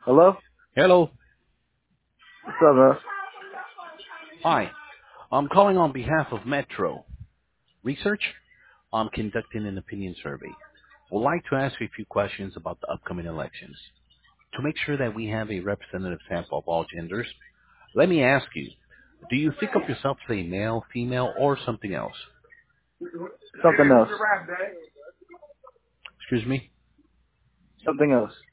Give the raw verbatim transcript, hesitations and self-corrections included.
Hello? Hello. What's up, man? Hi. I'm calling on behalf of Metro Research. I'm conducting an opinion survey. Would like to ask you a few questions about the upcoming elections. To make sure that we have a representative sample of all genders, let me ask you, do you think of yourself as a male, female, or something else? Something else. Excuse me? Something else.